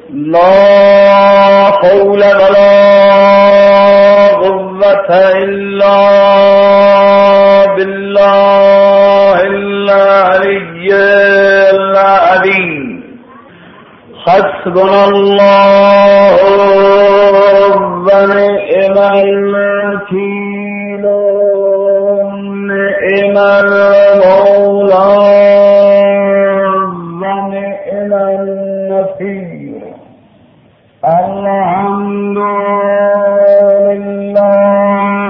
لا حول ولا قوة إلا بالله العلي العظيم. حسبنا الله ونعم الوكيل نعم المولى ونعم النصير. الحمد لله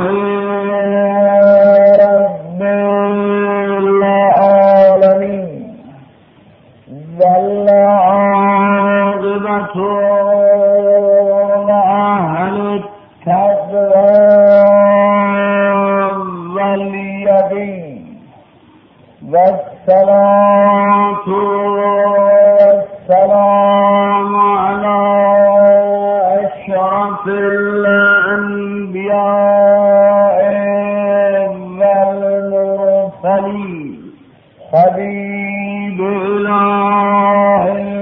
رب العالمين والعاقبة لأهل التقوى واليقين والصلاة والسلام على أشرف الأنبياء والمرسلين حبيب إله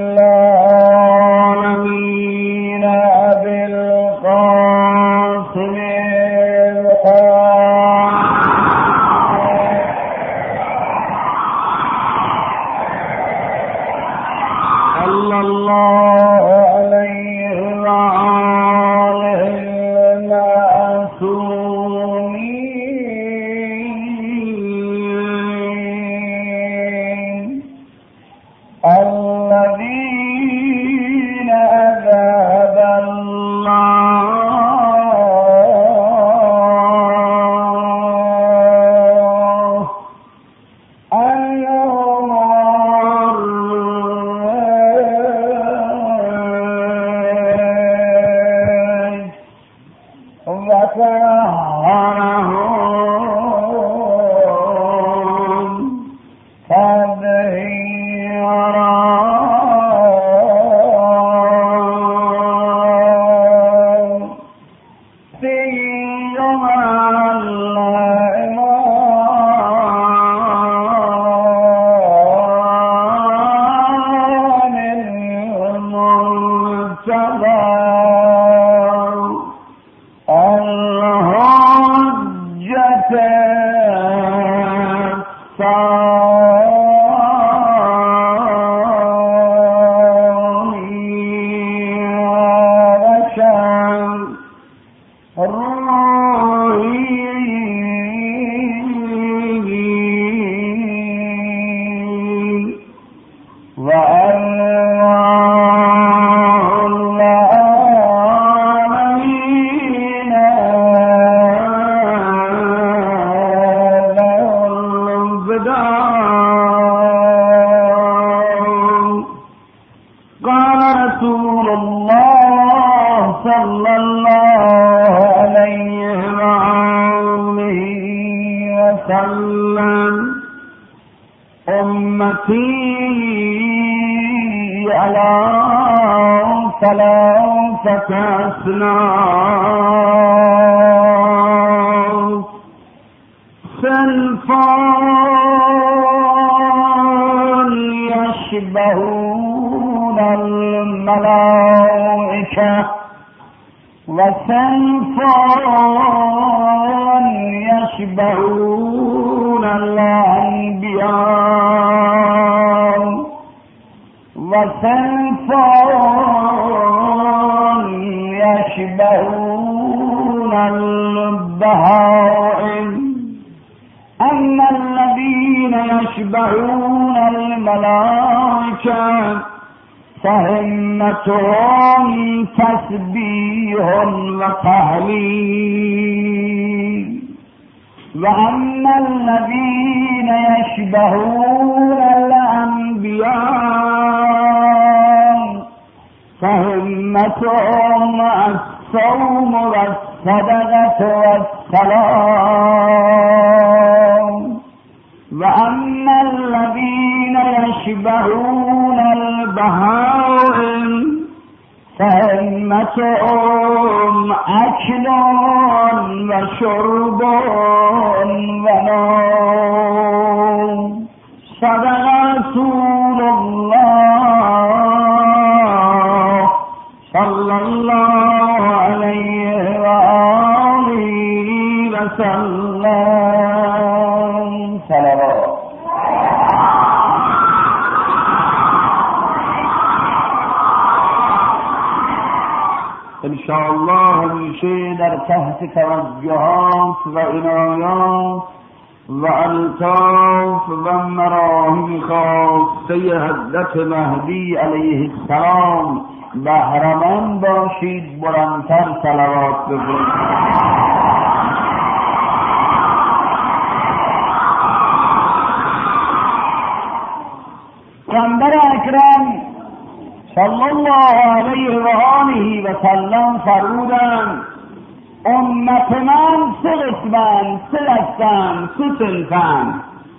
العالمين أبي القاسم صلى الله عليه وآله المعصومين الذين أذهب الله يشبهون الملائكة وصنفان يشبهون الأنبياء وصنفان يشبهون البهائم. أما الذين يشبهون الملائكة فهمتهم تسبيح وتهليل، وأما الذين يشبهون الأنبياء فهمتهم الصوم والصدقة والصلاة، وأما الذين يشبهون البهائم فهمتهم أكل وشرب ونوم. صدق رسول الله صلی الله علیه و آله و سلم. صلوات. انشاءالله همیشه در تحت توجهات و عنایات و الطاف و مراهم خواسته حضرت مهدی علیه السلام بهره‌مند باشید. بلندتر صلوات بگویید. پیامبر اکرم صلی الله علیه و آله و سلم فرمودند امت من سه قسمند، سه دستند، سه صنفند.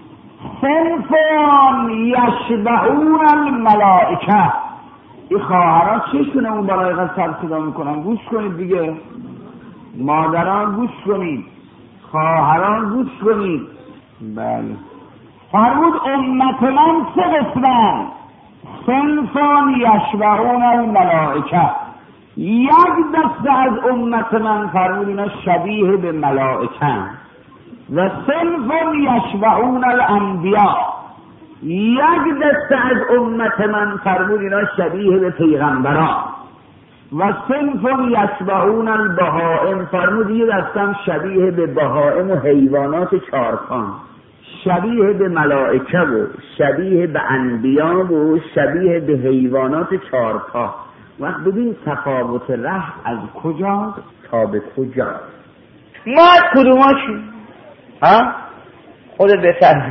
صنفان یشبهون الملائکه. این خواهران چشونه اون برای سر صدا میکنن؟ گوش کنید دیگه، مادران گوش کنید، خواهران گوش کنید. بله، فرمود امت من سه قسمند. صنفان یشبهون الملائکه. یک دسته از امت من فرمود اینا شبیه به ملائکه. و صنفان یشبهون الانبیا. یک دسته از امت من فرمود اینا شبیه به پیغمبران. و صنفان یشبهون البهائم. فرمود یه دسته شبیه به بهائم و حیوانات چارپان. شبیه به ملائکه و شبیه به انبیا و شبیه به حیوانات چارپا. وقت ببین تفاوت ره از کجا تا به کجا. ما از کدوماشیم؟ خودت بهتر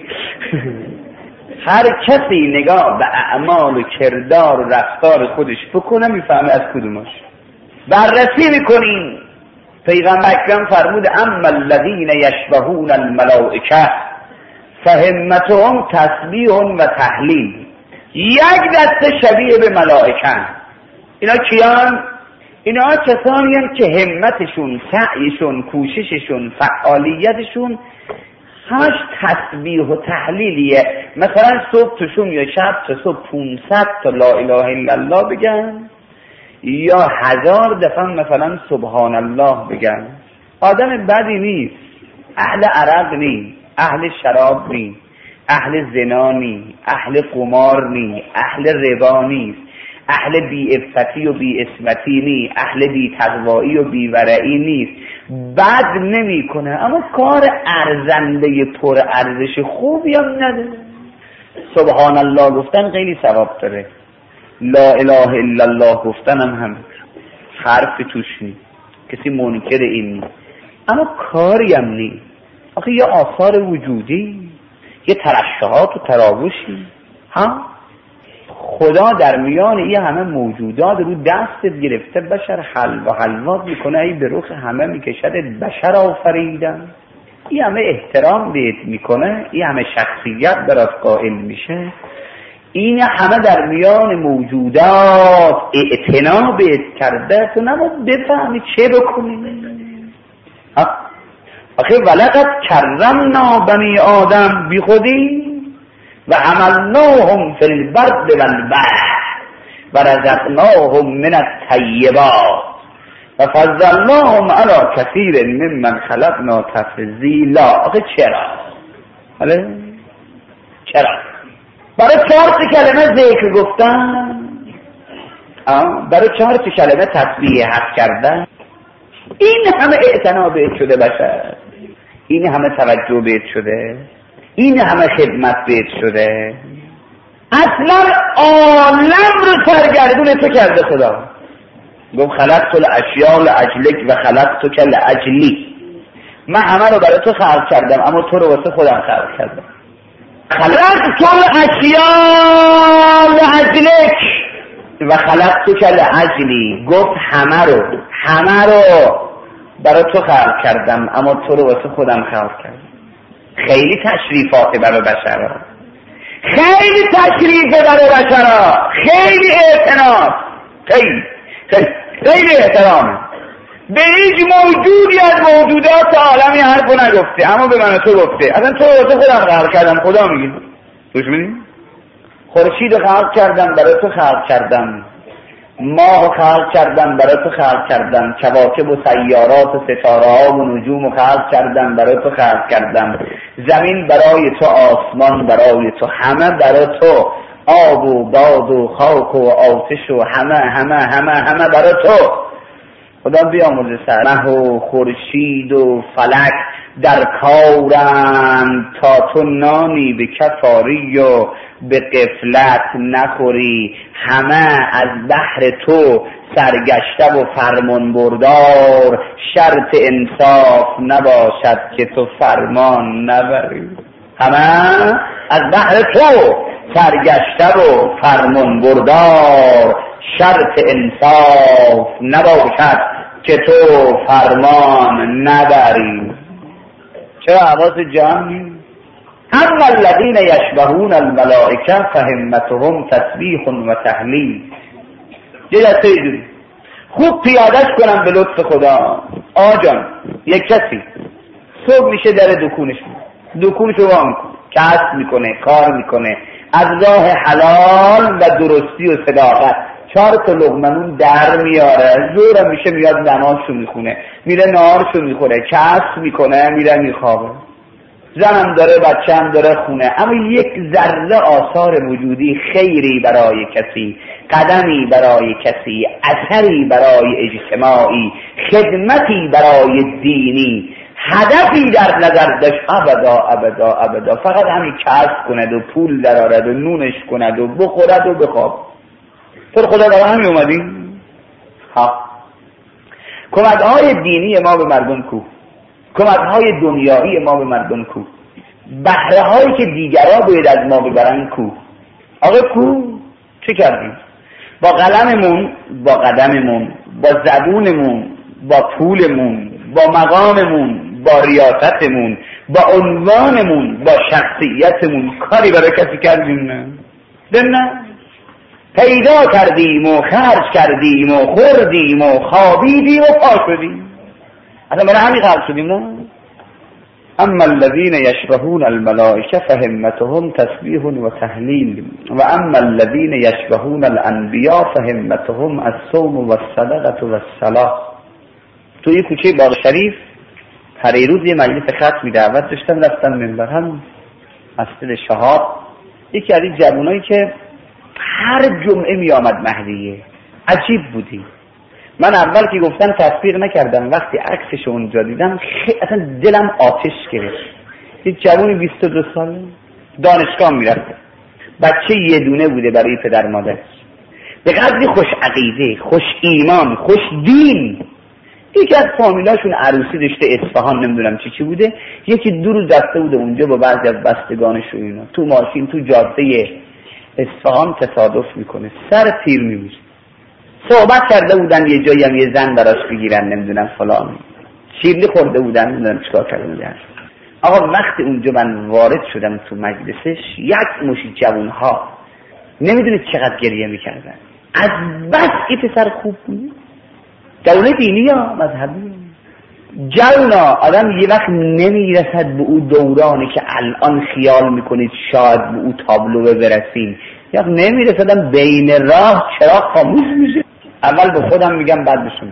هر کسی نگاه به اعمال و کردار و رفتار خودش بکنه میفهمه از کدوماش. بررسی میکنیم. پیغمبر اکرم فرمود اما الذین یشبهون الملائکه فهمتهم تسبیح و تهلیل. یک دسته شبیه به ملائکه. اینا کیان؟ اینا کسانی هستند که همتشون، سعیشون، کوشششون، فعالیتشون همش تسبیح و تهلیلیه. مثلا صبح توشون یا شب تا صبح 500 تا لا اله الا الله بگن یا 1000 دفعه مثلا سبحان الله بگن. آدم بدی نیست، اهل عرق نیست، اهل شراب نیست، اهل زنا نیست، اهل قمار نیست، اهل ربا نیست، اهل بی‌عفتی و بی‌عصمتی نیست، اهل بی‌تقوایی و بی‌ورعی نیست. بد نمی کنه اما کار ارزنده پر ارزش خوبی هم نداره. سبحان الله گفتن خیلی ثواب داره، لا اله الا الله گفتن هم حرف توش نیست، کسی منکر این نیست، اما کاری هم نیست. آخه یه آثار وجودی، یه ترشحات و تراوشی. خدا در میان این همه موجودات رو دست گرفته بشر حلوا میکنه، ای به رخ همه میکشد بشر آفریدن. این همه احترام بهت میکنه، این همه شخصیت برات قائل میشه، این همه در میان موجودات اعتنا بهت کرده، تو نباید بفهمی چه بکنی. آخه ولقد کرمنا بنی آدم، بی خودی و حملناهم فی البر والبحر و رزقناهم من الطیبات و فضلناهم علی کثیر ممن خلقنا تفضیلا. آخه چرا؟ چرا؟ برای 4 کلمه ذکر گفتن، برای 4 کلمه تسبیح حق کردن، این همه اعتنا بهت شده بشر، این همه توجه بهت شده، این همه خدمت بهت شده، اصلا عالم رو سرگردون تو کرده خدا. گفت خلقت الاشیاء لاجلک و خلقتک لاجلی. من همه رو برای تو خلق کردم اما تو رو واسه خودم خلق کردم. خلقت الاشیاء لاجلک و خلقتک لاجلی. گفت همه رو برای تو خلق کردم اما تو رو واسه خودم خلق کردم. خیلی تشریفات برای بشرها، خیلی تشریف برای بشرها، خیلی اعتناست، خیلی احترامه. به هیچ موجودی از موجودات عالمی حرفو نگفته اما به من تو گفته. اصلا تو واسه خودم خلق کردم. خدا میگی گوش میدین؟ خورشید خلق کردم برای تو خلق کردم، ماه خلق کردم برای تو خلق کردم، کواکب و سیارات و ستاره ها و نجوم و خلق کردم برای تو خلق کردم، زمین برای تو، آسمان برای تو، همه برای تو، آب و باد و خاک و آتش و همه برای تو. خدا بیامرزه سر. مه و خورشید و فلک در کارند تا تو نانی به کفاری و به غفلت نخوری، همه از بحر تو سرگشته و فرمان بردار، شرط انصاف نباشد که تو فرمان نبری. همه از بحر تو سرگشته و فرمان بردار، شرط انصاف نباشد که تو فرمان نبری. چرا حواس جمعی؟ هم الذین یشبهون الملائکه فهمتهم تسبیح و تهلیل. یه دسته اینجوری خوب پیادش کنم به لطف خدا. آجان یک کسی صبح میشه در دکونشو وا میکنه، کسب میکنه، کار میکنه از راه حلال و درستی و صداقت، 4 تا لقمه در میاره، زورم میشه میاد نمازشو میخونه، میره نهارشو میخوره، کسب میکنه، میره میخوابه، زنم داره، بچه‌م داره خونه، اما یک ذره آثار وجودی، خیری برای کسی، قدمی برای کسی، اثری برای اجتماعی، خدمتی برای دینی، هدفی در نظر داشت، ابدا فقط همین کسب کند و پول درآورد و نونش کند و بخورد و بخواب. تو خدا برای همین اومدیم؟ ها. کمک‌های دینی ما به مردم کو؟ کمک‌های دنیایی ما به مردم کو؟ بهره‌هایی که دیگرها باید از ما ببرن کو؟ آقا کو؟ چه کردیم؟ با قلممون، با قدممون، با زبونمون، با پولمون، با مقاممون، با ریاستمون، با عنوانمون، با شخصیتمون کاری برای کسی کردیم؟ نه. پیدا کردیم و خرج کردیم و خوردیم و خوابیدیم و پا شدیم. اصلا برای همین خلق شدیم نه؟ اما الذین یشبهون الملائکه فهمتهم تسبیح و تهلیل و اما الذین یشبهون الانبیاء فهمتهم الصوم و الصدقه و الصلاة. تو یه کوچه باغ شریف هر روز یه مجلس ختمی دعوت داشتم، رفتم منبر، هم مسجد شهاب، یکی از این جوانایی که هر جمعه می آمد مهدیه، عجیب بودی. من اول که گفتن تصدیق نکردم، وقتی عکسش اونجا دیدم اصلا دلم آتش گرفت. یک جوانی 22 ساله دانشگاه میرفته، بچه یه دونه بوده برای پدر مادرش، به قدری خوش عقیده، خوش ایمان، خوش دین. یکی از فامیلاشون عروسی داشته اصفهان، نمیدونم چی بوده، یکی 2 روز رفته بوده اونجا با بعضی از بستگانش و اینا، تو ماشین تو جاده اصفهان تصادف میکنه، سر تیر میمیره. صحبت کرده بودن یه جایی هم یه زن براش بگیرن، نمیدونم فلان، شیرینی خورده بودن، نمیدونم چیکار کرده بودن. آقا وقتی اونجا من وارد شدم تو مجلسش، یک مشی جوانها نمیدونید چقدر گریه میکردن، از بس این پسر خوب بود. جوانه دینی یا مذهبی جونا، آدم یه وقت نمیرسد به او دورانی که الان خیال میکنید شاید به او تابلو برسیم، یا نمیرسدم بین راه چرا خاموش میشه. اول به خودم میگم بعد بشم.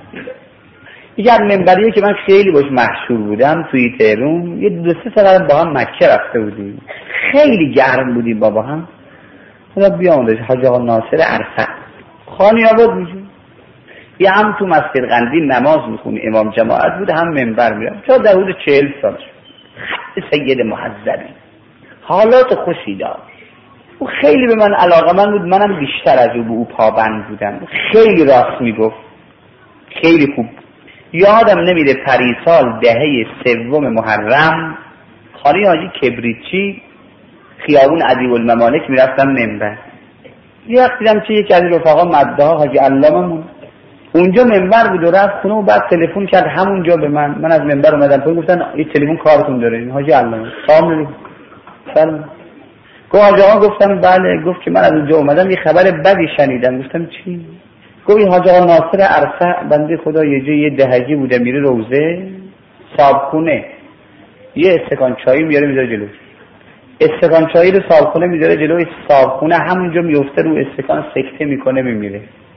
یکی از منبریه که من خیلی باش مشهور بودم توی تهران، یه 2-3 سال با هم مکه رفته بودیم، خیلی گرم بودیم با هم. خدا بیامرزه حاج آقا ناصر عرفه خانی آباد میشه، یه هم تو مسجد قندیل نماز میخونه، امام جماعت بود، هم منبر میره، تا در حدود 40 سال. خیلی سید محذبی، حالات خوشی داشت. او خیلی به من علاقه‌مند بود، منم بیشتر از او به او پابند بودم. خیلی راست میگفت، خیلی خوب. یادم نمیره پریسال دهه 3 محرم، خانه حاجی کبریتچی خیابون ادیب الممالک میرفتم منبر. یه وقت دیدم که یکی از رفقا مدعا حاجی علاممون اونجا منبر بود و رفت خونه و بعد تلفن کرد همونجا به من از منبر اومدم پایین، گفتن این تلفن کارتون داره حاجی علامه. سلام. گفت حاج آقا، گفتم بله. گفت که من از اونجا اومدم یه خبر بدی شنیدم. گفتم چی؟ گفت این حاج آقا ناصر عرفه بنده خدا یه جای یه دهگی بوده، میره روزه صابخونه یه استکان چای میاره میذاره جلو، استکان چای رو صابخونه میذاره جلوی صابخونه، همونجا میفته رو استکان سکته میکنه میمیره.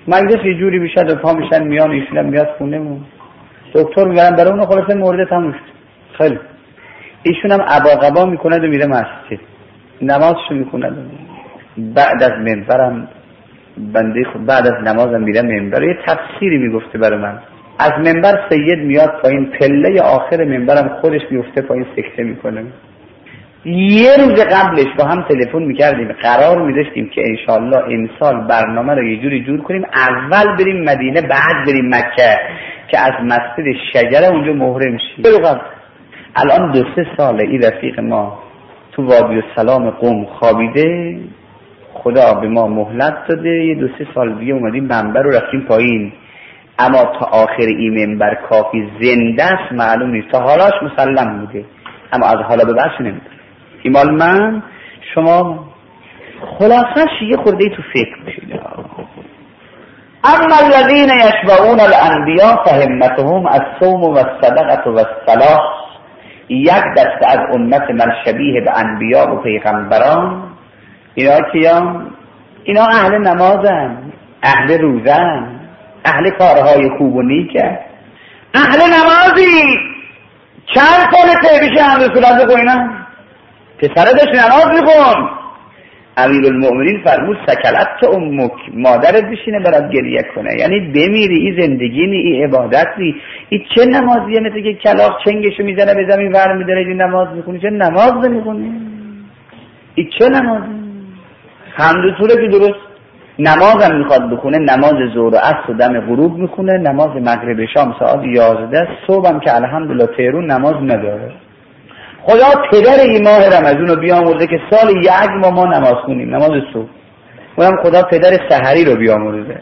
مجلس یه جوری میشه پا میشن میان ایشون میاد خونه مون دکتر میبرن برای اون خلاصه مورد تموم شد. خیلی ایشون هم عبا میکند و میره مسجد نمازشو میکند. بعد از منبرم بنده خود بعد از نمازم میره منبر یه تفسیری میگفته برای من. از منبر سید میاد پایین پله آخر منبرم خودش میفته پایین سکته میکنه. یه روز قبلش با هم تلفن میکردیم قرار میذاشتیم که انشالله امسال برنامه رو یه جوری جور کنیم اول بریم مدینه بعد بریم مکه که از مسجد شجره اونجا محرم شیم. الان 2-3 ساله این رفیق ما تو وادی السلام قم خوابیده. خدا به ما مهلت داده یه 2-3 سال دیگه اومدیم منبر رو رفتیم پایین اما تا آخر این منبر کافی زنده است معلوم نیست. تا حالاش مسلم بوده اما از حالا به بعدش نمیده. ایمال من شما خلاصش یه خورده تو فکر بشید. اما الذین یشبعون الانبیاء فهمتهم الصوم والصدقه والصلاة. یک دسته از امت من شبیه به انبیا و پیغمبران اینا کیا؟ اینا اهل نمازن، اهل روزن، اهل کارهای خوب و نیکه، اهل نمازی. چند سال پیش هم رسولت بخوینم پسره داشت نماز میخون. امیرالمؤمنین فرمود سکلت امک مادرت بشینه برات گریه کنه یعنی بمیری. این زندگی نی این عبادت نی. این چه نمازیه مثل که کلاغ چنگشو میزنه به زمین ور میداره این نماز میخونی. چه نماز میخونی؟ این چه نمازی؟ حمد سوره که درست نمازم میخواد بخونه نماز ظهر و عصر و دم غروب میخونه. نماز مغرب شام ساعت 11 صبحم که الحمدلله تهرون نماز نداره. خدا پدر این ماه رمضان رو بیامرزه که سال یک ما نماز خونیم نماز صبح. اونم خدا پدر سحری رو بیامرزه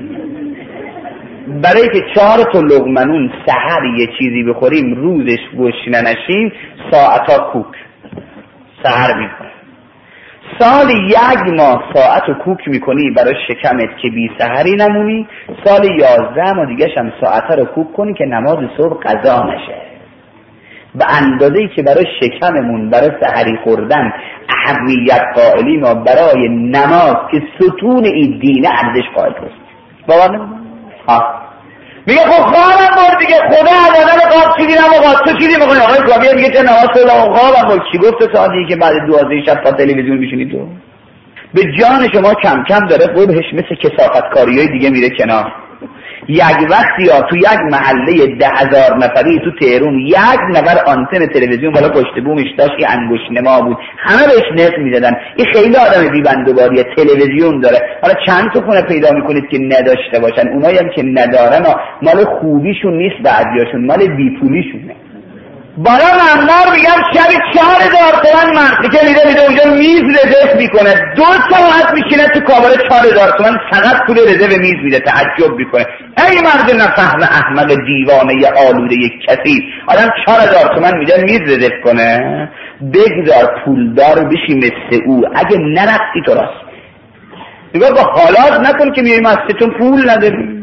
برای که 4 تا لقمه سحر یه چیزی بخوریم روزش گوش نشیم ساعتا کوک سحر میکنه. سال 1 ماه ساعت رو کوک میکنی برای شکمت که بی سحری نمونی. سال 11 ماه دیگه هم ساعت رو کوک کنی که نماز صبح قضا نشه. به اندازه‌ای که برای شکممون برای سحری خوردن اهمیت قائلیم و برای نماز که ستون این دینه ارزش قائل است. باور نمی‌کنی؟ میگه خب خوابم برد دیگه خدا آدم خواب چیزی نمی‌خواد. تو چیزی می‌خوای آقای کامیه میگه چه نماز خوابم برد. کی گفت ساعتی که بعد 12 شب تا تلویزیون میشینی تو؟ به جان شما کم کم داره قبحش مثل کثافتکاریای دیگه میره کنار. یک وقتی ها تو یک محله 10,000 نفری تو تهرون 1 نفر آنتن تلویزیون بالا پشت بومش داشت که انگشت نما بود همه بهش نق میدادن. این خیلی آدم بی‌بندوباریه. تلویزیون داره. حالا چند تا خونه پیدا میکنید که نداشته باشن. اونایی هم که ندارن مال خوبیشون نیست بعضیاشون مال بیپولیشونه. بالا ممنار میگم شب 4,000 تومن مرد که میده اونجا میز رزرو میکنه 2 ساعت میشینه تو کابل 4,000 تومن فقط پول رزرو میز میده. تعجب میکنه ای مرد نفهم احمق دیوانه ی آلوده یک کسی آدم 4,000 تومن میده میز رزرو کنه. بگذار پولدار بشی مثل او اگه نرفتی تو راست نگاه با حالات نکن که میای مسجدتون پول نداری.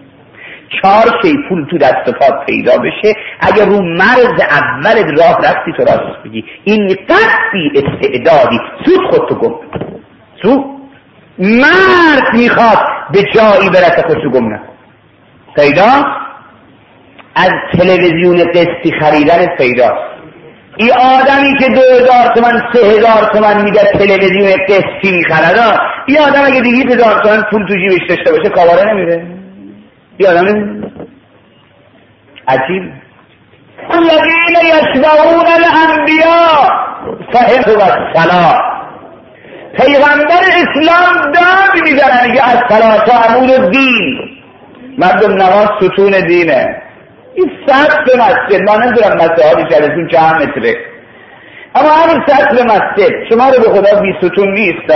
4 شی پول تو دست و پات پیدا بشه اگر رو مرز اول راه رفتی تو راست بگی این قصدی استعدادی سود خودتو گم سود مرد میخواد به جایی برسه خودشو گم نکن. پیدا از تلویزیون قسطی خریدن پیداست. این آدمی که 2,000 تومن 3,000 تومن میده تلویزیون قسطی میخرد این آدم اگه 200,000 تومن پول تو جیبش داشته باشه کاباره نمیره. یادم عجیب الذین یشبعون الانبیاء فهموا الصلاة. پیغمبر اسلام داد میزنه میگه الصلاة عمود الدین. مردم نماز ستون دینه. این سطح مسجد ما نمیدونم مساحت شرطون چند متره اما همین سطح مسجد شما رو به خدا بی ستون نیست.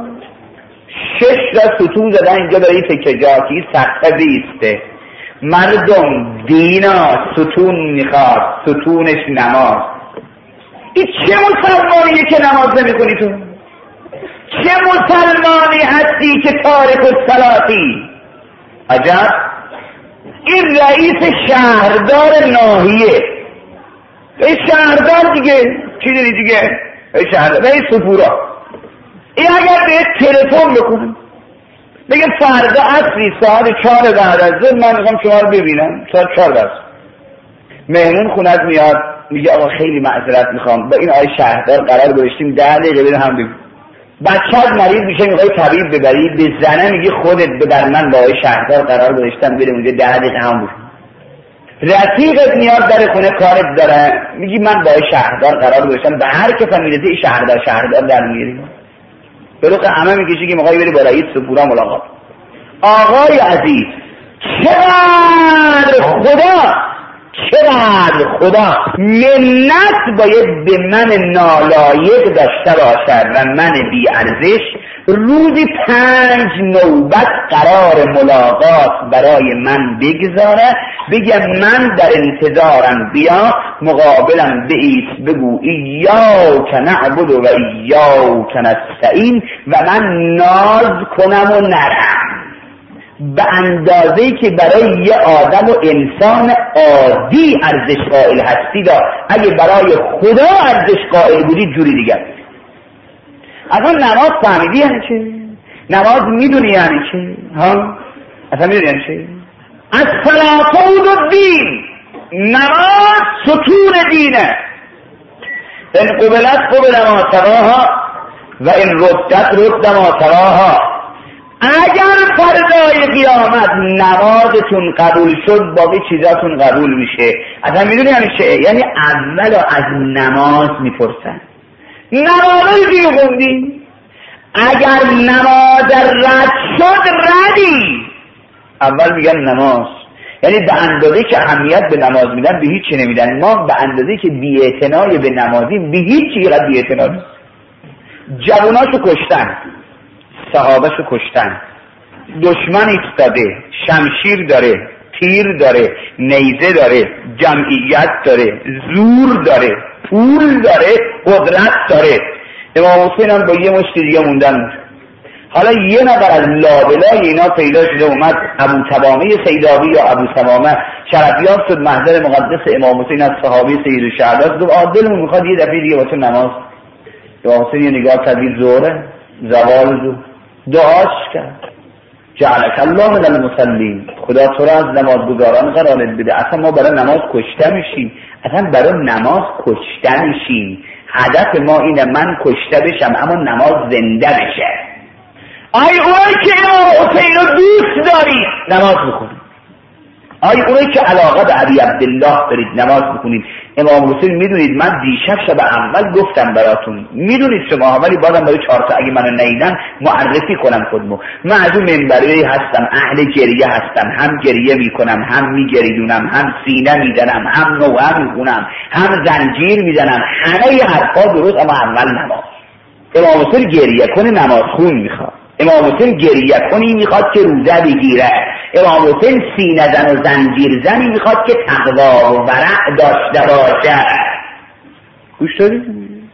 6 تا ستون زدن اینجا برای تکه جا که این سطح بیسته. مردم دینا ستون میخواد ستونش نماز. این چه مسلمانیه که نماز نمی کنی تو؟ چه مسلمانی هستی که تارک الصلاتی؟ عجب این رئیس شهردار ناحیه این شهردار دیگه چی داری دیگه شهردار رئیس سپورا این اگر به تلفن بکنه بگه فردا عصری ساعت 4 بعد از ظهر من میخوام شما رو ببینم، ساعت 4 بعد. مهمون خونت میاد میگه آقا خیلی معذرت میخوام با این آقای شهردار قرار گذاشتیم 10 دقیقه بریم هم بگو. بچه‌ت مریض میشه میخوای طبیب ببری، به زنه میگه خودت ببر، من با آقای شهردار قرار گذاشتم بریم اونجا 10 دقیقه هم بگو. رفیقت میاد در خونه کارت داره میگی من با آقای شهردار قرار گذاشتم، به هر که فهمیده شهردار در میاری بلوخه همه میکشی که میخوای بری با رئیس پورا ملاقات. آقای عزیز چقدر خدا منت باید به من نالایق داشته باشد و من بی ارزش روزی 5 نوبت قرار ملاقات برای من بگذاره، بگم من در انتظارم، بیا مقابلم بایست بگو ایاک نعبد و ایاک نستعین و من ناز کنم و نرم به اندازه‌ای که برای یه آدم و انسان عادی ارزش قائل هستی دا، اگه برای خدا ارزش قائل بودی جوری دیگر. اصلا نماز فهمیدی یعنی چه؟ نماز میدونی یعنی چه؟ ها؟ اصلا میدونی یعنی چه؟ الصلاة الدین، نماز ستون دینه. ان قبلت قبل ما تراها و ان ردت رد ما تراها. اگر فردای قیامت نمازتون قبول شد باقی چیزاتون قبول میشه. اصلا میدونی یعنی چه؟ یعنی اول از نماز میپرسن نمازی که خوندی، اگر نماز رد شد ردی. اول میگن نماز، یعنی به اندازه که اهمیت به نماز میدن به هیچ چی نمیدن. ما به اندازه که بی‌اعتنای به نمازی به هیچ چی قد بی‌اعتنا نیست. جواناشو کشتن، صحابهشو کشتن، دشمن ایستاده، شمشیر داره، تیر داره، نیزه داره، جمعیت داره، زور داره، پول داره، قدرت داره. امام حسین هم با یه مشت دیگه موندن. حالا یه نفر از لابلای اینا پیدا شده اومد، ابو تمامه سیداوی یا ابو تمامه شرفیاب شد محضر مقدس امام حسین از صحابی سید الشهدا. گفت عادلمون میخواد یه دفعه دیگه واسه نماز. امام حسین یه نگاه کردی زوره زوال زو دعاش کرد، جعلک الله من المصلین، خدا تو را از نمازگزاران قرار بده. اصلا ما برای نماز کشته میشیم، اصلا برای نماز کشته میشیم. هدف ما اینه من کشته بشم اما نماز زنده بشه. آی اونایی که امام حسین رو دوست دارید نماز بخونید، آی اونایی که علاقه به ابی عبدالله دارید نماز بخونید. امام حسین میدونید من دیشب شب اول گفتم براتون، میدونید شما، ولی بازم برای 4 تا اگه منو ندیدن معرفی کنم خودمو. من از اون منبری هستم، اهل گریه هستم، هم گریه میکنم، هم میگریدونم، هم سینه میزنم، هم نوحه میخونم، هم زنجیر میزنم، همه حرفا درست، اما اول نماز. امام حسین گریه کنه نماز خون میخواد. امام حسین گریه کنی میخواد که روزه بگیره. امام حسین سینه زن و زنجیر زنی میخواد که تقوا و ورع داشته باشه. گوش دارید؟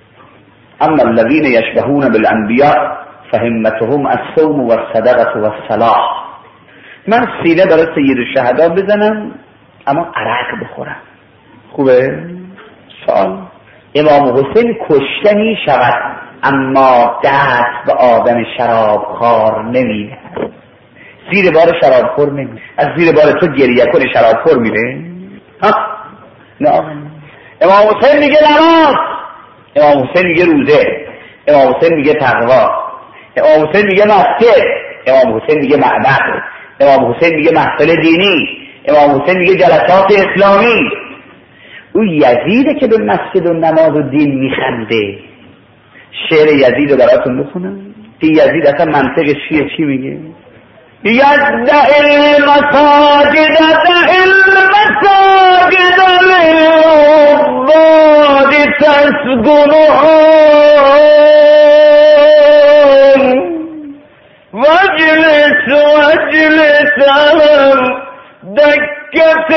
اما الذین یشبهون بالانبیاء فهمتهم الصوم والصدقه والصلاة. من سینه برای سید الشهدا بزنم اما عرق بخورم. خوبه؟ سوال. امام حسین کشته میشود اما دست به آدم شرابخوار نمیده. زیر بار شرابخور نمیده. از زیر بار تو گریه کنه شرابخور میده؟ ها؟ نه. امام حسین میگه نماز، امام حسین میگه روزه، امام حسین میگه تقوا، امام حسین میگه مسجد، امام حسین میگه معبد، امام حسین میگه محفل دینی، امام حسین میگه جلسات اسلامی. او یزیده که به مسجد و نماز و دین میخنده. شعر یزید رو براتون بخونم که یزید اصلا منطقش چی میگه؟ یدع المساجد دع المساجد للعباد تسکنهم واجلس علم دکت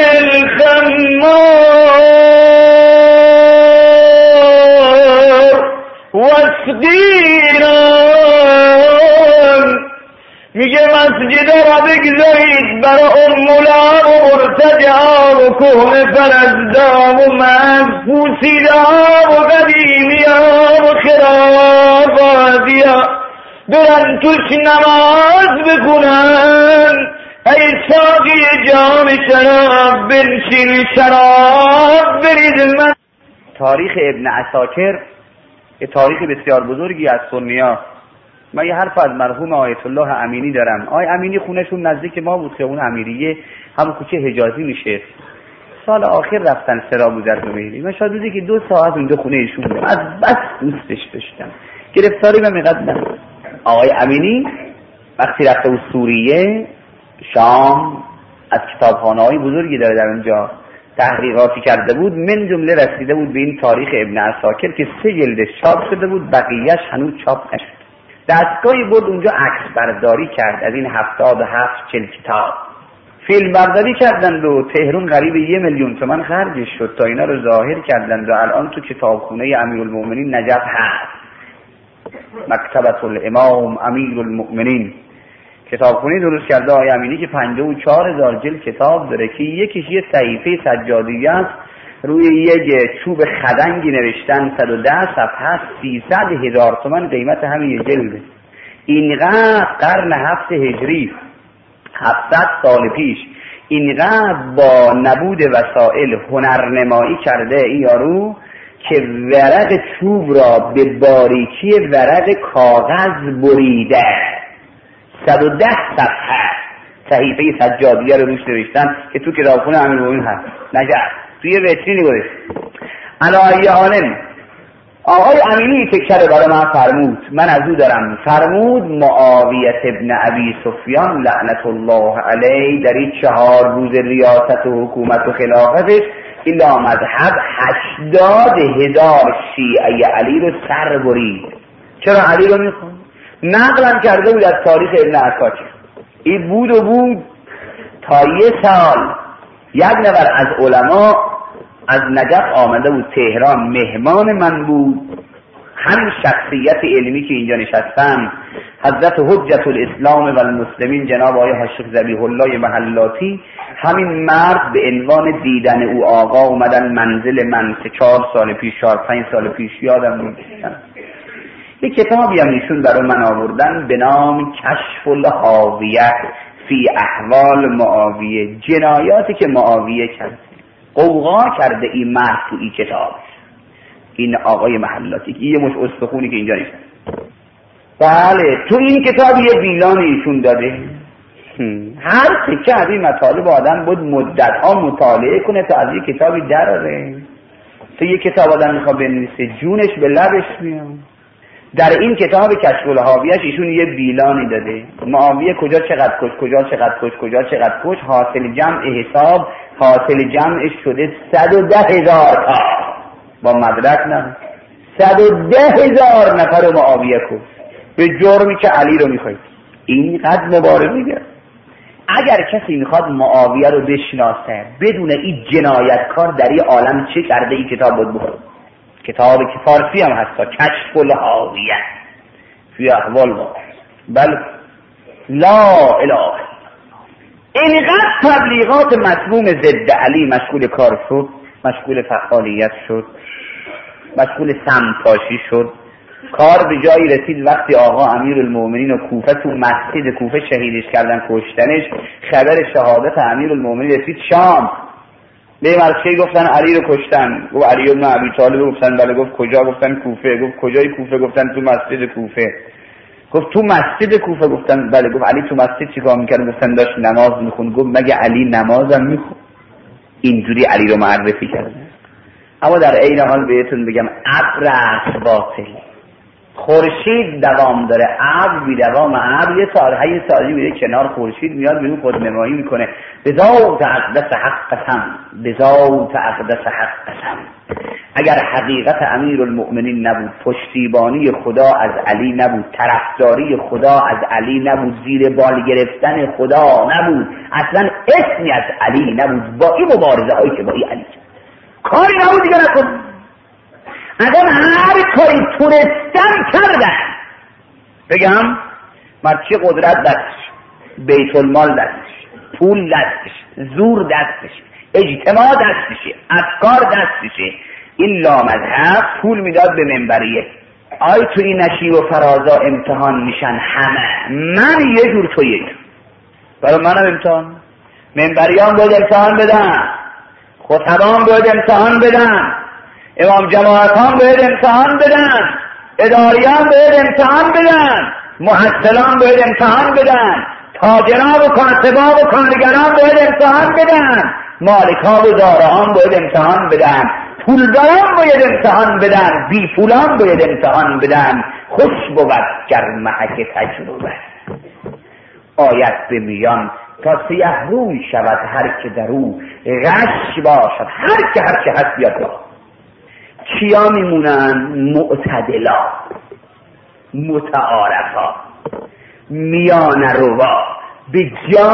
الخمار واسقیران. میگه مسجد را بگذارید برای امولان و مرتجعان و کهنه فرزدان و محفوسیدان و قدیمیان و خرابادیان برن توش نماز بخونن، ای ساقی جام شراب بنشین شراب برید من. تاریخ ابن عساکر یه تاریخ بسیار بزرگی از سنی‌ها. من یه حرف از مرحوم آیت الله امینی دارم. آقای امینی خونهشون نزدیک ما بود، خیابون امیریه، همون کوچه حجازی میشه. سال آخر رفتن سرابوزرزمهری، من شاید روزی که 2 ساعت اونجا خونه ایشون بودم، از بس دوستش داشتم، گرفتاری من اینقدر نبود. آقای امینی وقتی رفته بود سوریه، شام، از کتابخانه‌های بزرگی داره در اونجا تحقیقاتی کرده بود، من جمله رسیده بود به این تاریخ ابن عساکر که 3 جلدش چاپ شده بود، بقیهش هنوز چاپ نشد. دستگاهی بود اونجا عکس برداری کرد از این 77 کتاب، فیلم برداری کردند و تهران قریب 1 میلیون تومان خرجش شد تا اینا رو ظاهر کردند و الان تو کتابخونه امیرالمومنین نجف هست، مکتبة الامام امیرالمومنین. کتابخونه درست کرده آقای امینی که 54,000 جلد کتاب داره که یکیش یه صحیفه سجادیه است، روی یک چوب خدنگی نوشتن 110 صفحه، 300,000 تومان قیمت همین جلده. اینقدر قرن 7 هجری 700 سال پیش اینقدر با نبود وسایل هنرنمایی کرده این یارو که ورق چوب را به باریکی ورق کاغذ بریده. 110 صفحه صحیفه سجادیه رو روش نوشتن که تو کتابخونه امیرالمومنین هست نجف، توی ویترینی گذاشت. علی عالم آقای امینی تکشر برای من فرمود، من از او دارم، فرمود معاویه ابن ابی سفیان لعنت الله علیه در این 4 روز ریاست و حکومت و خلافتش الا مذهب 80,000 شیعه علی رو سر برید. چرا علی رو میخواد؟ نقلم کرده بود از تاریخ ابن عساکر. این بود تا 1 سال یک نفر از علما از نجف آمده بود تهران، مهمان من بود، همین شخصیت علمی که اینجا نشستن، حضرت حجت الاسلام و المسلمین جناب آقای حاشق ذبیح الله محلاتی، همین مرد به عنوان دیدن او آقا اومدن منزل من 4 سال پیش 4-5 سال پیش یادم نیست. یک کتابی هم ایشون برای من آوردن به نام کشف الحاویه فی احوال معاویه، جنایاتی که معاویه کرد، قوقا کرده این مرد تو این کتاب. این آقای محلاتی که یه مش استخونی که اینجا نیست، بله تو این کتاب یه بیلان ایشون داده. هر تکه از این مطالب آدم بود مدت‌ها مطالعه کنه تا از این کتابی دراره. تو یه کتاب آدم میخواد بنویسه جونش به لبش میاد. در این کتاب کشف الحاویه‌اش ایشون یه بیلانی داده، معاویه کجا چقدر کش، کجا چقدر کش، کجا چقدر کش، حاصل جمع حساب، حاصل جمعش شده 110,000 تا با مدرک نه 110,000 نفر معاویه کش به جرمی که علی رو میخواید. اینقدر مبارزه کرد. اگر کسی میخواد معاویه رو بشناسه بدون این جنایتکار در این عالم چه کرده، این کتاب بود بخور. کتابی که فارسی هم هست، کشف الحاویه فی احوال معاویه. بل لا اله. اینقدر تبلیغات مسموم ضد علی مشغول کار شد، مشغول فعالیت شد، مشغول سمپاشی شد. کار به جایی رسید وقتی آقا امیرالمومنین و کوفه تو مسجد کوفه شهیدش کردن، کشتنش، خبر شهادت امیرالمومنین رسید شام. به مرشی گفتن علی رو کشتن، گفت علی ابن ابی طالب. گفتن بله. گفت کجا؟ گفتن کوفه. گفت کجای کوفه؟ گفتن تو مسجد کوفه. گفت تو مسجد کوفه؟ گفتن بله. گفت علی تو مسجد چیکار میکرد؟ گفتن داشت نماز میخوند. گفت مگه علی نمازم میخوند؟ اینجوری علی رو معرفی کرد. اما در عین حال بهتون بگم ابر است باطل. خورشید دوام داره، ابر بی دوام. ابر یه ساعتی میره کنار خورشید، میاد بیرون خودنمایی میکنه. بذات اقدس حق قسم، بذات اقدس حق قسم. اگر حقیقت امیرالمؤمنین نبود، پشتیبانی خدا از علی نبود، طرفداری خدا از علی نبود، زیر بال گرفتن خدا نبود، اصلا اسمی از علی نبود، با این مبارزه هایی که با این علی کاری نبود دیگه نکن. اگر هر کاری تونستن کردن، بگم مرچی قدرت دستش، بیت المال دستش، پول دستش، زور دستش، اجتماع دستشه، افکار دستشه، این لامذهب پول میداد به منبریه، آی تو این نشیب و فرازا امتحان میشن همه، من یه جور تو یه جور. برای منم امتحان، منبریان باید امتحان بدن، خطبان باید امتحان بدن، امام جماعتان باید امتحان بدن، اداریان باید امتحان بدن، محصلان باید امتحان بدن، تاجران و کاسبان و کارگران باید امتحان بدن، مالکان و داران باید امتحان بدن، پولداران باید امتحان بدن، بی پولان باید امتحان بدن. خوش بود گر محک تجربه آیت به میان تا سیه روی شود هر که در او غش باشد. هر که هست بیاد را کیا میمونن؟ معتدلا، متعارفا، میان روا، به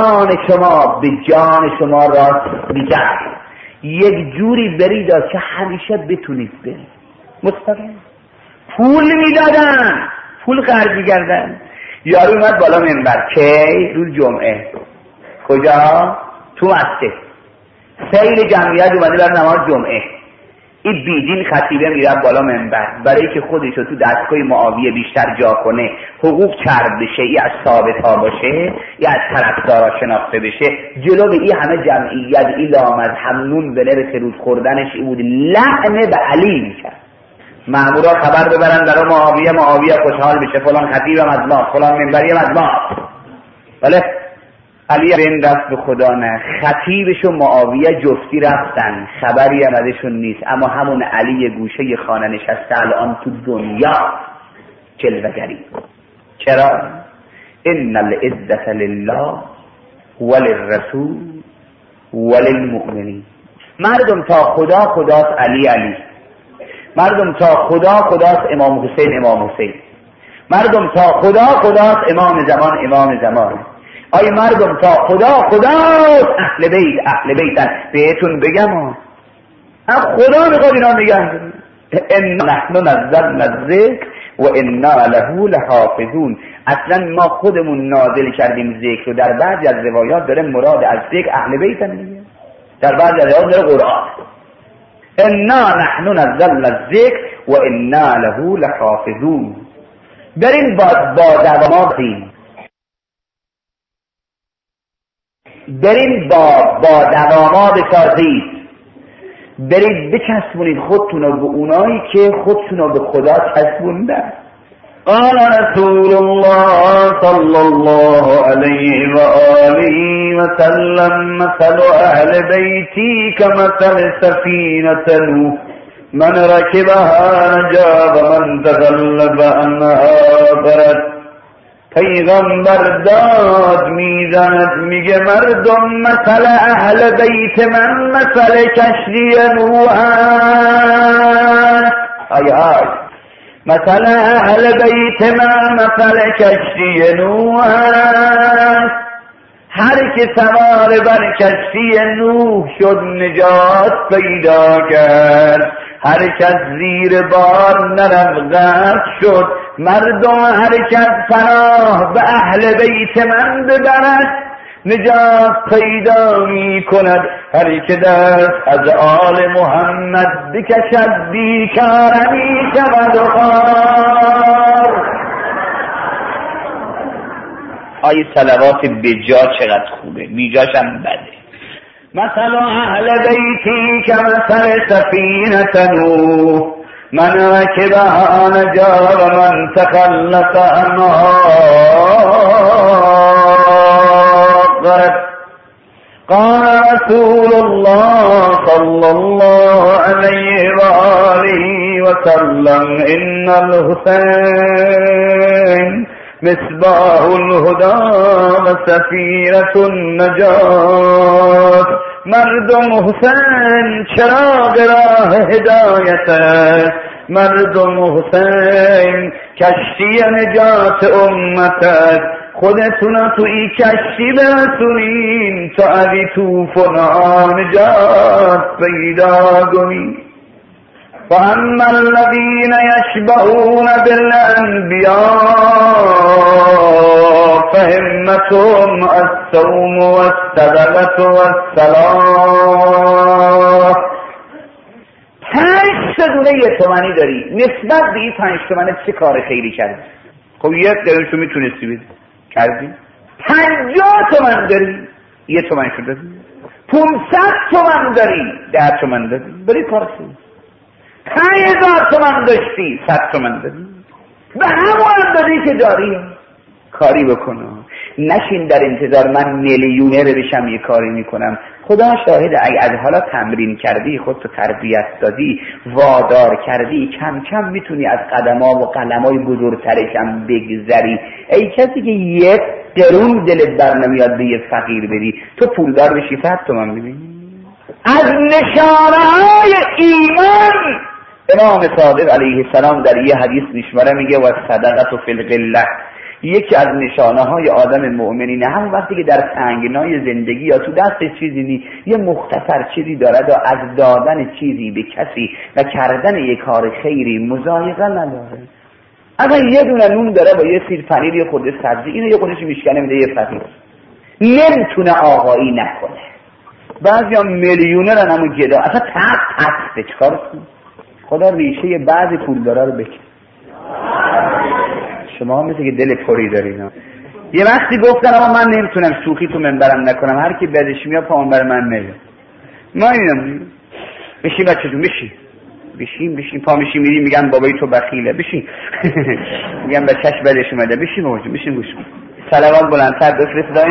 جان شما راست میگن. یک جوری برید که همیشه بتونید برید. مستقیم پول میدادن، پول خرج می‌کردن. یارو اومد بالا منبر کی؟ روز جمعه. کجا؟ تو مسجد. سیل جمعیت اومده برای نماز جمعه. این بیدین خطیبه میره بالا منبر برای که خودشو تو دستگاه معاویه بیشتر جا کنه، حقوق چرب بشه، ای از ثابت‌ها باشه، ای از طرفدارا شناخته بشه. جلو به این همه جمعیت این لامد همنون به نرس روز خوردنش ای بود لعنه به علی میکرد. مامورا خبر ببرن در معاویه خوشحال بشه، فلان خطیبم از ما، فلان منبریم از ما. ولی علی بین دست به خدا نه، خطیبش و معاویه جفتی رفتن، خبری هم ازشون نیست. اما همون علی گوشه خانه نشسته الان تو دنیا جلوه‌گری. چرا؟ ان العزة لله وللرسول وللمؤمنین. مردم تا خداست علی، مردم تا خداست امام حسین، مردم تا خداست امام زمان. آی مردم تا خداست اهل بیتن. بهتون بگم خدا میخواد اینا میگن انا نحن نزلنا الذکر و انا له لحافظون. اصلا ما خودمون نازل کردیم ذکر و در بعضی از روایات داره مراد از ذکر اهل بیتن میگه، در بعضی از روایات داره قرآن. انا نحن نزلنا الذکر و انا له لحافظون. برین با دواماتیم، برین با دوامات بسازید، برید بچسبونید خودتونو به اونایی که خودتونو به خدا چسبوندن. قال رسول الله صلی الله علیه و آله و سلم مثل اهل بیتی کمثل سفینة نوح من رکبها نجا و من تغلب عنها غرق. پیغمبر داد میزند میگه مردم مثل اهل بیت من مثل کشتی نوح است. مثل اهل بیت من مثل کشتی نوح است. هر که سوار بر کشتی نوح شد نجات پیدا کرد، هر کس زیر بار نرفت شد. مردم هر کس پناه به اهل بیت من ببرد نجات پیدا می کند. هر که دست از آل محمد بکشد بیکار می شود و خوار. آیه صلوات بجا چقدر خوبه، بیجاش هم بده. مثل اهل بیتی کمثل سفینة نوح من رکبها نجا و من تخلف عنها غرق. قال رسول الله صلی الله علیه و آله و سلم ان الحسین مصباح الهدى و سفینة النجات. مردم حسین چراغ راه هدایت است، مردم حسین کشتی نجات امت است. خودتون تو این کشتی برسونین تا از این طوفان نجات پیدا کنین. فاما الذين يشبهون بالانبياء فهمتهم الصوم والصدقه والصلاه. 5 دونه 1 تومانی داری، نسبت به این 5 تومنت چه کار خیری کردی؟ خب 1 درمشو میتونستی بدی، کردی؟ 50 تومن داری، 1 تومن شو دادی. 500 تومن داری، 10 تومن دادی، بری کارسی. 5000 تومن داشتی، 100 تومن دادی. به همون دادی که داری کاری بکنه. نشین در انتظار من میلیونر بشم یه کاری میکنم. خدا شاهد اگه از حالا تمرین کردی، خودتو تربیت دادی، وادار کردی، کم کم میتونی از قدم‌ها و قلم‌های بزرگترش هم بگذری. ای کسی که 1 درون دلت بر نمیاد به یه فقیر بدی، تو پولدار بشی 100 تومن ببینی. از نشانه‌های ایمان امام صادق علیه السلام در یه حدیث میشماره میگه و صدقه فی القله، یکی از نشانه های آدم مؤمنینه هم وقتی که در تنگنای زندگی یا تو دست چیزی نی یه مختصر چیزی دارد و از دادن چیزی به کسی و کردن یک کار خیری مضایقه نداره. اگر یه دونه نون داره با یه سیر پنیر یه خورده سبزی، اینو یه خودش میشکنه میده یه فقیر، نمیتونه آقایی نکنه. بعضیا میلیونرن اما گدا، اصلا تحت چیکار کنه؟ خدا ریشه بعضی پولدارا رو بکن. شما مثل که دل پری دارین. یه وقتی گفتن اما من نمیتونم شوخی تو منبرم نکنم، هر کی بعدش میاد پا منبر من میره. ما اینم بشین بچه جون بشین پا میشی میری میگن بابای تو بخیله، بشین میگن بچهش بعدش اومده، بشین بابا جون بشین گوش کن. صلوات بلندتر بفرست دایم.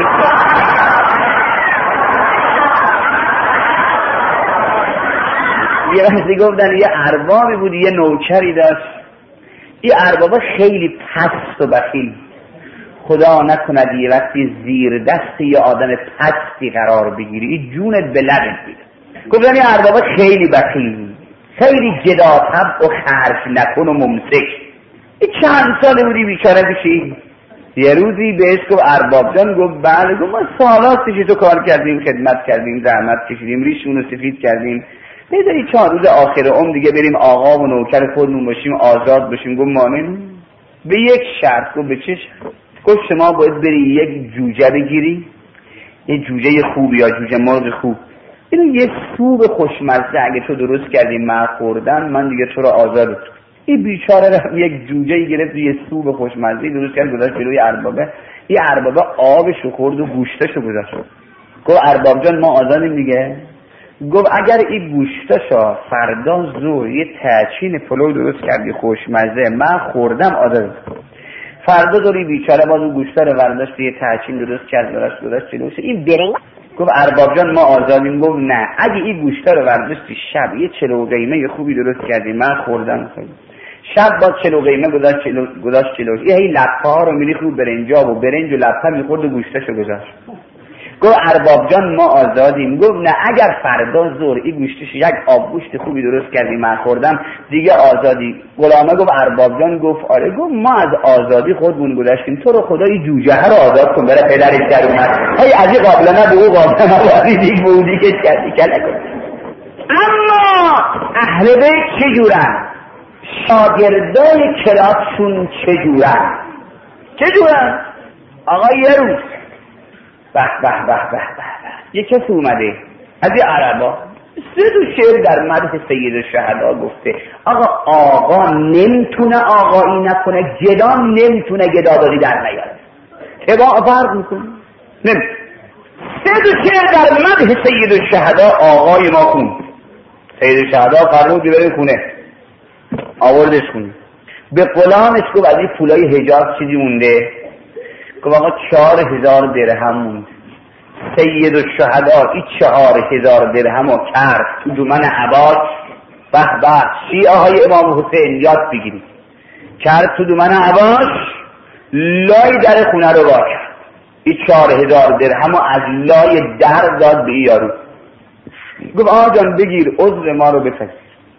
یه وقتی گفتن یه اربابی بود یه نوکری داشت، این ارباب خیلی پست و بخیل. خدا نکند یه وقتی زیر دست یه آدم پستی قرار بگیری این جونت به لبت میره. گفتن این ارباب خیلی بخیل، خیلی جداطب و خرج نکن و ممسک. این چند ساله بودی بیچاره بشی. یه روزی بهش گفت ارباب جان، گفت بله. گفت ما سالات پیش تو کار کردیم، خدمت کردیم، زحمت کشیدیم، ریشمون رو سفید کردیم، میذاری 4 روز آخر عمر دیگه بریم آقا و نوکر خودمون باشیم، آزاد باشیم. گفت مانه به یک شرط. گفت به چه شرط؟ گفت شما باید بری یک جوجه بگیری، یه جوجه خوب یا جوجه مرغ خوب، اینو یه سوب خوشمزه اگه تو درست کردی من خوردم، من دیگه تو رو آزاد کنم. این بیچاره یک جوجه گرفت، یه سوب خوشمزه درست کرد گذاشت جلوی اربابه. این اربابه آبشو خورد و گوشتشو گذاشت. گفت ارباب جان ما آزادیم دیگه. گفت اگر این گوشتشو فردا ظهر یه تاچین پلو درست کردی خوشمزه من خوردم آزاد. فردا دوری بیچاره باز اون گوشت رو برداشت یه تاچین درست کرد گذاشت جلوش. این برنگ. گفت ارباب جان ما آزادیم. گفت نه، اگه این گوشت رو برداشتی شب یه 40 قیمه خوبی درست کردی من خوردم. شب با 40 قیمه گذاشت جلوش. این هی لپه ها رو میریخت رو برنجا و برنج و لپه میخورد و گوشتشو گذاشت. گفت ارباب جان ما آزادیم. گفت نه، اگر فردا ظهر این گوشتش یک آب گوشت خوبی درست کردی من خوردم دیگه آزادی. غلامه گفت ارباب جان. گفت آره. گفت ما از آزادی خودمون گذشتیم، تو رو خدا این جوجه ها رو آزاد کن بره پدرش در اومد. های از این قابلانه به او قابلانه دیگه بودی که کردی کله کن. اما اهل بیت چجورن؟ شاگردای کلاسشون چجورن؟ آقا یه روز به یه کسی اومده از این عربا 3 شعر در مدح سید الشهدا گفته. آقا نمیتونه آقایی نکنه، گدا نمیتونه گداداری در نیاره. تباع فرق میکنه. نمیتونه. 3 شعر در مدح سید الشهدا آقای ما خون. سید الشهدا فرمود بره خونه، آوردش خونه. به غلامش گفت از این پولای حجاب چیزی مونده؟ گفت آقا 4000 درهم مونده. سید الشهدا این 4000 درهم رو کرد تو دومن عباس. به شیعه های امام حسین یاد بگیرید. کرد تو دومن عباس، لای در خونه رو وا کرد. این 4000 درهم رو از لای در داد به یارو. گفت آقا جان بگیر عذر ما رو بپذیر.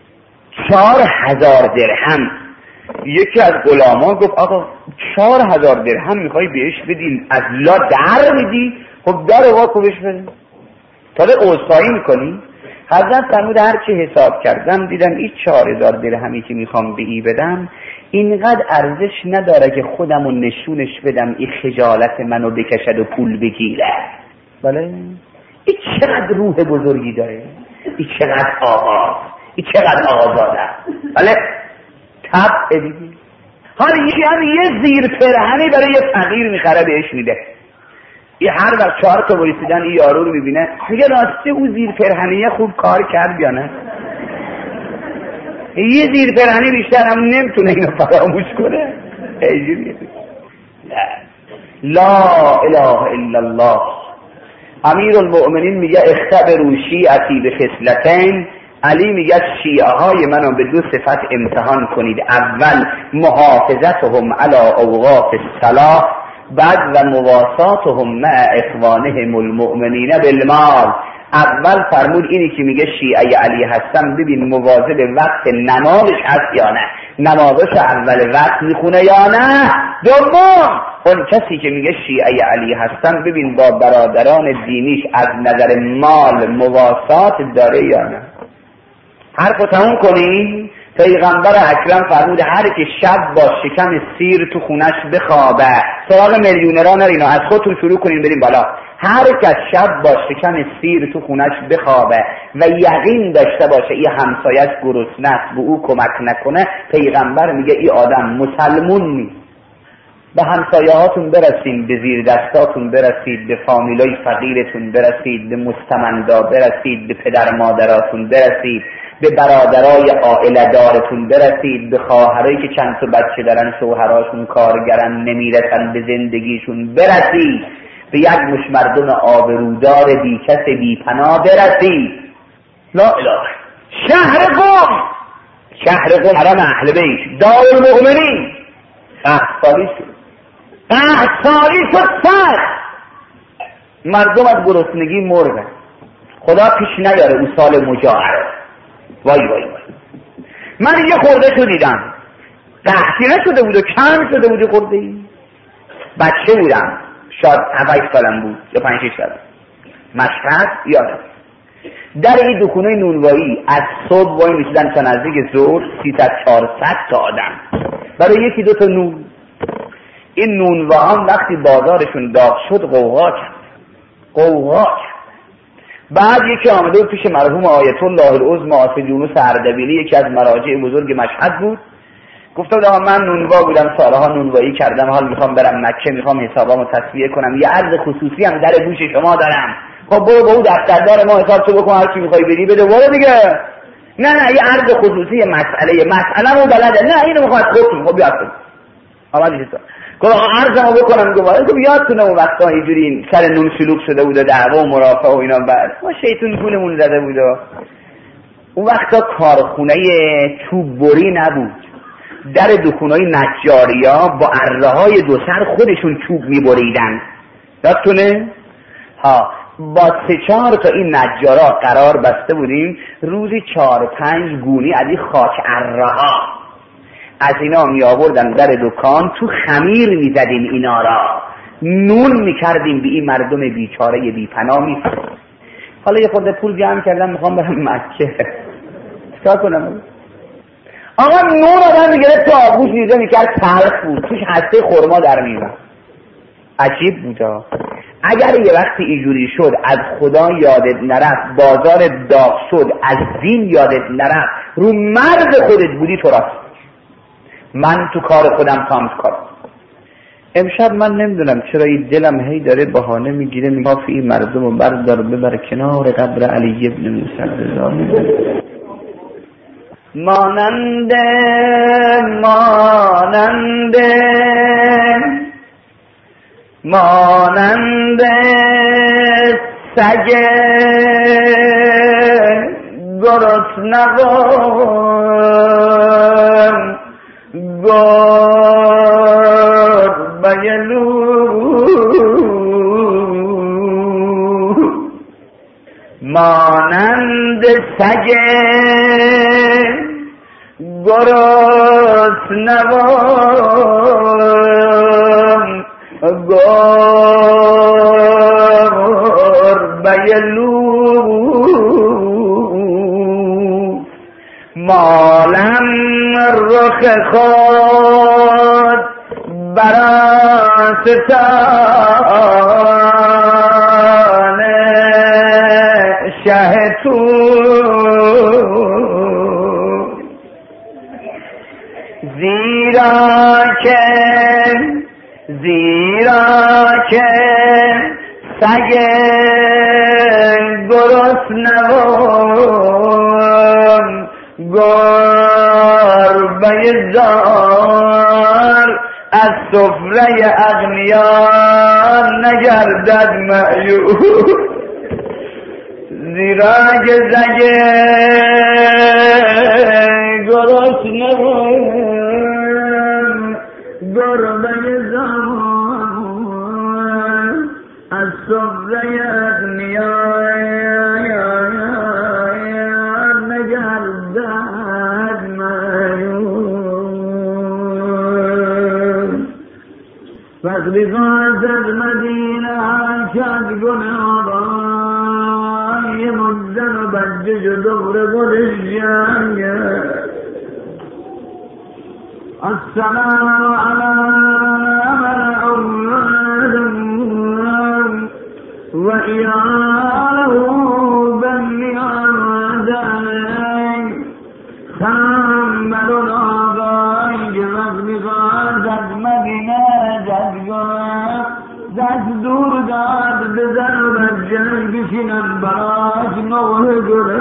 4000 درهم. یکی از غلامان گفت آقا 4000 درهم میخوای بهش بدین از لا در میدی؟ خب در واقع بهش بدین. تازه عذرخواهی میکنی؟ حضرت فرمود هر چی حساب کردم دیدم این 4000 درهمی که میخوام به ای بدم اینقدر ارزش نداره که خودمو نشونش بدم این خجالت منو بکشد و پول بگیره. بله این چقدر روح بزرگی داره، این چقدر آقا، این چقدر آزاده ولی طبع دیگه. حالا یه زیر پرهنی برای یه فقیر میخره بهش میده. یه هر وقت 4 تا وایسیدن این یارو رو میبینه میگه راستی او زیر پرهنیه خوب کار کرد یا نه؟ یه زیر پرهنی بیشتر هم نمیتونه اینو فراموش کنه. لا اله الا الله. امیر المؤمنین میگه اختبروا شیعتی به خصلتین. علی میگه شیعه های منو به 2 صفت امتحان کنید. اول محافظتهم علی اوقات الصلاة، بعد و مواساتهم مع اخوانهم المؤمنین بالمال. اول فرمود اینی که میگه شیعه علی هستم ببین مواظب وقت نمازش هست یا نه، نمازش اول وقت میخونه یا نه. دوم اون کسی که میگه شیعه علی هستم ببین با برادران دینیش از نظر مال مواسات داره یا نه. حرفو تموم کنی. پیغمبر اکرم فرمود هر که شب با شکم سیر تو خونش بخوابه، سراغ میلیونرها نرین، از خودتون شروع کنین بریم بالا. هر که شب با شکم سیر تو خونش بخوابه و یقین داشته باشه این همسایش گرسنه است به او کمک نکنه، پیغمبر میگه این آدم مسلمون نیست. به همسایه هاتون برسید، به زیر دستاتون برسید، به فامیلای فقیرتون برسید، به مستمندا برسید، به پدر مادراتون برسید، به برادرای عائله دارتون برسید، به خواهرایی که چند تا بچه دارن شوهراشون کارگرن نمیرسن به زندگیشون برسید، به یک مش مردم آبرودار بی کس بی پناه برسید. لا اله. شهر قم حرم اهل بیت دارالمؤمنین 10 سالی شد سر مردم از گرسنگی مردن. خدا پیش نیاره او سال مجاهره. وای وای وای. من یه خورده شو دیدم قحطی نشده بود و کم شده بود خورده ای. بچه بودم شاید 7-8 سالم بود یا 5-6 سال. مشهد یادم در این دکونه نونوایی از صبح وای میشدن تا نزدیک ظهر 300-400 تا آدم برای 1-2 تا نون. این نونواهان وقتی بازارشون داغ شد قوقا کرد. بعد یکی آمده بود پیش مرحوم آیت الله العظمی آصف یونس اردبیلی، یکی از مراجع بزرگ مشهد بود. گفتم آقا من نونوا بودم، سالها نونوایی کردم، حال میخوام برم مکه، میخوام حسابامو تصفیه کنم، یه عرض خصوصی هم در گوش شما دارم. خب برو با اون دفتردار ما حساب تو بکن، هر کی میخوای بدی بده برو دیگه. نه یه عرض خصوصی مسئله رو بلده. نه اینو میخواد خودتون. خب بیاد کن. آمد حساب. گفت عرضمو بکنم گفت یادتونه اون وقتا اینجوری سر نون شلوغ شده بود و دعوا و مرافعه و اینا، بعد ما شیطون پولمون زده بود. اون وقتا کارخونه چوب بری نبود، در دکونای نجاریا با اره‌های 2 سر خودشون چوب میبریدن. یادتونه؟ ها با 3-4 تا این نجارا قرار بسته بودیم روزی 4-5 گونی از این خاک اره‌ها از اینا می آوردن در دکان، تو خمیر می زدیم اینا را، نون می کردیم به این مردم بیچاره بی پناه می. حالا یه خورده پول جمع کردم میخوام برم مکه، چیکار کنم؟ آقا نون آدم می گرفت تو آغوش می زد، می کرد تلخ بود، توش هسته خورما در می رفت. عجیب بود. اگر یه وقتی اینجوری شد از خدا یادت نرفت، بازار داغ شد از دین یادت نرفت، رو مرز خودت بودی تو راست. من تو کار خودم تامس کارم. امشب من نمیدونم چرا این دلم هی داره بهانه میگیره میگه این مردم رو بردار ببر کنار قبر علی ابن موسی رضا. ماننده سگ گرسنگان گربه مانند سگ گرسنگان گربه مالم رخ خود براستان شه تو سگ گرسنه و گربه زار از سفره اغنیا نگردد مأیوس زیرا که سگ گرسنه و گربه زار از سفره اغنیا نگردد مأیوس وقتی خواستد مدینه شد گناهان یه مزن و بچه شد دور خودش جنگ السلام علی من عمران و ایاله بنیادن خامل آقای که وقتی خواستد مدینه دست دور داد بزن و بجن بشینن براش نوه گره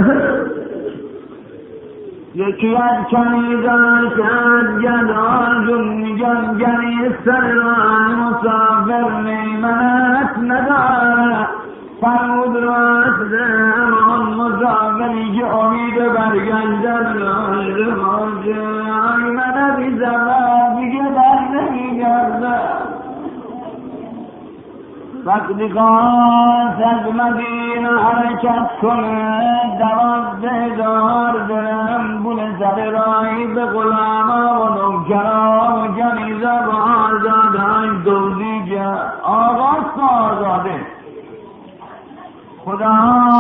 یکی از کنیزان شد گدان جون میگن گنی سر راه مسافر نیمت نداره فرمود راسته امان مسافری که امید برگشتن داشته باشه من بی زمان دیگه در نمیگرده وقتی خواست از مدینه حرکت کنه 12,000 درم بول سر راهی به غلاما و نوکران و کنیزه و آزادان توزیع کرد آقاست آزاده خدا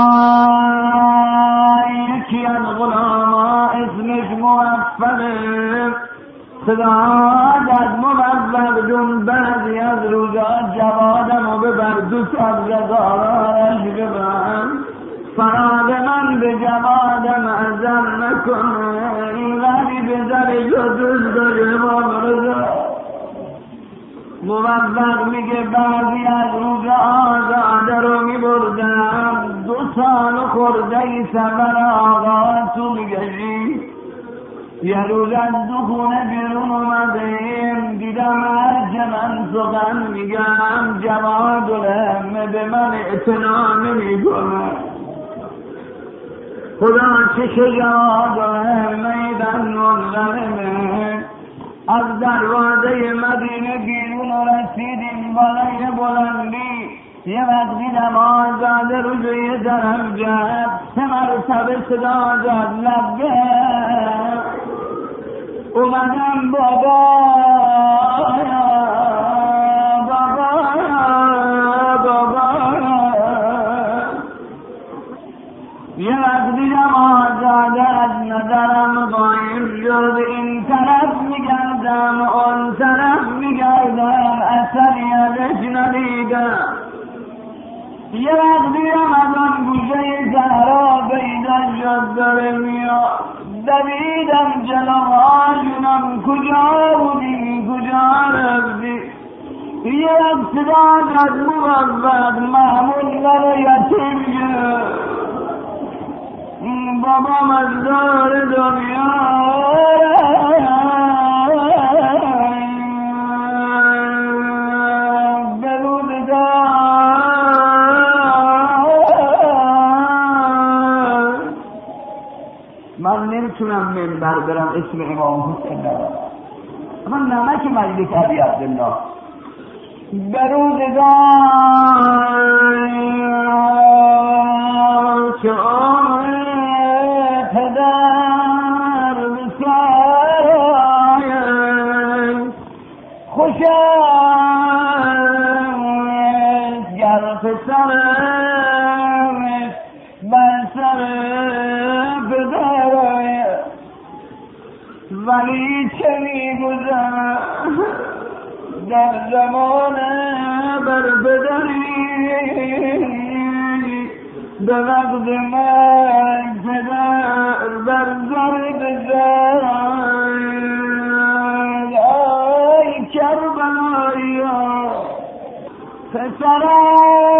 یکی از غلاما اسمش موفقه خدا از موفق دون بعضی از روزا جوادم و ببر دو سبزدارانش ببر فراد من به جوادم ازم نکنه ولی به ذر جدوز داره مبرزا موفق میگه بعضی از روزا آزاده رو میبردم 2 سال خورده ای سفر آقا تو میگشی یه روز از دو خونه بیرون اومدیم دیدم هرچه من سخن میگم جواد الهمه به من اعتنا نمیکنه خدا چه جواد الهمه در منظرمه از دروازه مدینه بیرون رسیدیم بالای بلندی یه وقتی دم آزاده رو جوی درم جد 3 مرتبه صدا زد لبه اومدم بابا یه وقت دیدم آزاده از نظرم غایب شد این طرف میگردم اون طرف میگردم اثری ازش ندیدم یه وقت دیدم از آن گوشه صحرا پیدا شد داره میاد دویدم جلو آجونم کجا بودی کجا رفتی یه وقت صدا زد موفق محمود مرا یتیم شد بابام از دار دنیا برود دار من نمیتونم منبر برم اسم امام حسین نبرم اما نمک مجلس علی عبدالله برود دار که پدر بسای خوشم گر پسرم بر سر پدر ولی چه میگذر در زمان بر پدری به وقت من پدر بر زر بزن آی کربلایی پسرم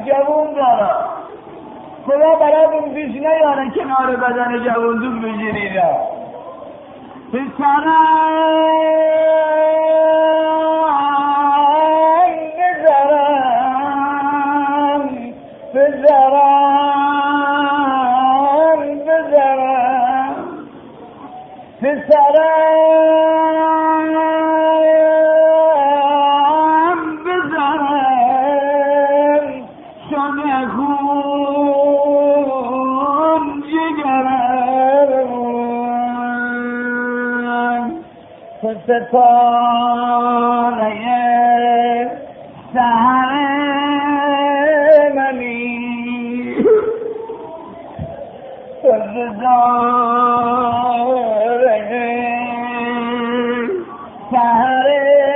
جوون داره خدا برای اون پیش نیاره کنار بدن جوون دون بجنیده ستاره سحر منی ستاره سحر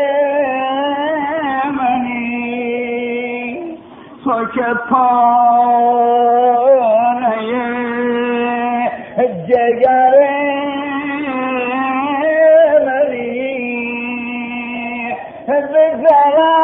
منی تو که پاره جگر بزرم